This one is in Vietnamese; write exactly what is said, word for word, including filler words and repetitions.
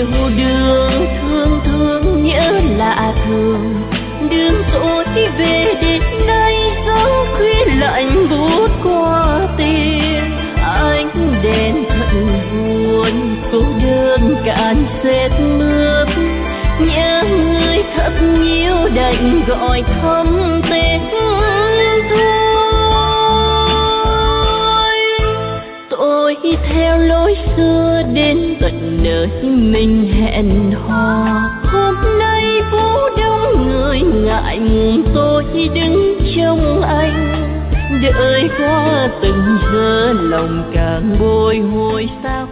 nẻo đường thương thương nhớ lạ thường. Đường tôi về đến đây gió khuya lạnh buốt qua tim. Ánh đèn thật buồn cô đơn cạn sét mưa. Nhớ người thật nhiều đành gọi thăm tên thôi. Tôi theo lối xưa đến tận nơi mình hẹn hò. Hôm nay phố đông người ngại ngùng tôi đứng trông anh. Đợi qua từng giờ lòng càng bồi hồi sao.